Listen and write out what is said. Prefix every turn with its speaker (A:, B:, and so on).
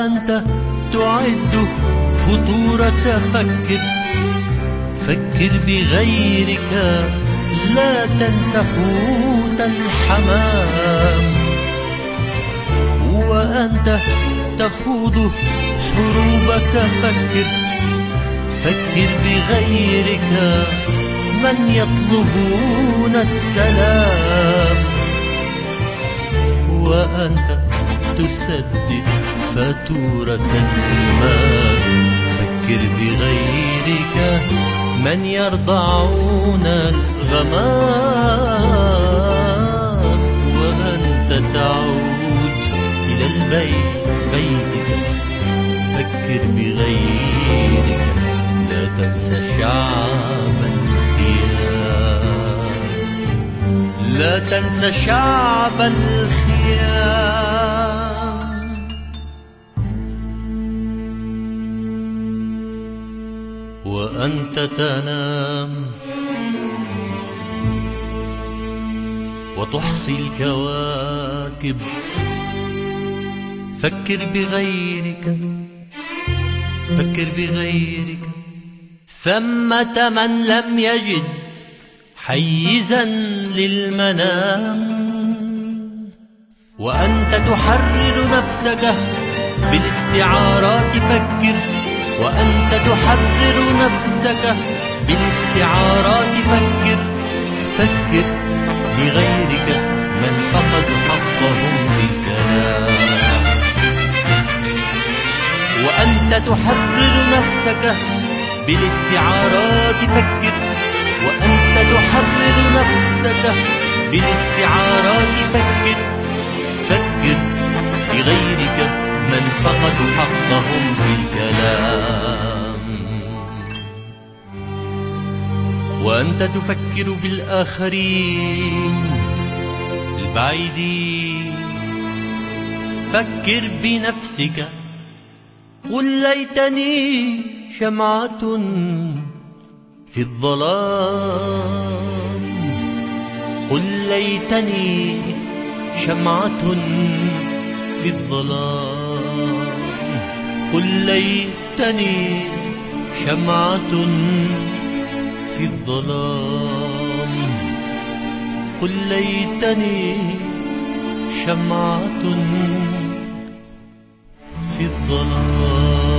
A: وأنت تعد فطورة فكر بغيرك، لا تنس قوت الحمام. وأنت تخوض حروبك فكر بغيرك، من يطلبون السلام. وأنت تسدد فاتورة المال، فكر بغيرك، من يرضعون الغمام. وأنت تعود إلى بيتك، فكر بغيرك، لا تنسى شعب الخيام، لا تنسى شعب الخيام. وأنت تنام وتحصي الكواكب، فكر بغيرك، فكر بغيرك. ثمة من لم يجد حيزا للمنام، وأنت تحرر نفسك بالاستعارات فكر، وأنت تحرر نفسك بالاستعارات فكر. فكر بغيرك، من فقدوا حقهم في الكلام. وأنت تحرر نفسك بالاستعارات فكر، وأنت تحرر نفسك بالاستعارات فكر. فكر بغيرك، من فقدوا حقهم في الكلام. وأنت تفكر بالآخرين البعيدين، فكر بنفسك، قل ليتني شمعة في الظلام، قل ليتني شمعة في الظلام، قل ليتني شمعة في الظلام، قل ليتني شمعة في الظلام.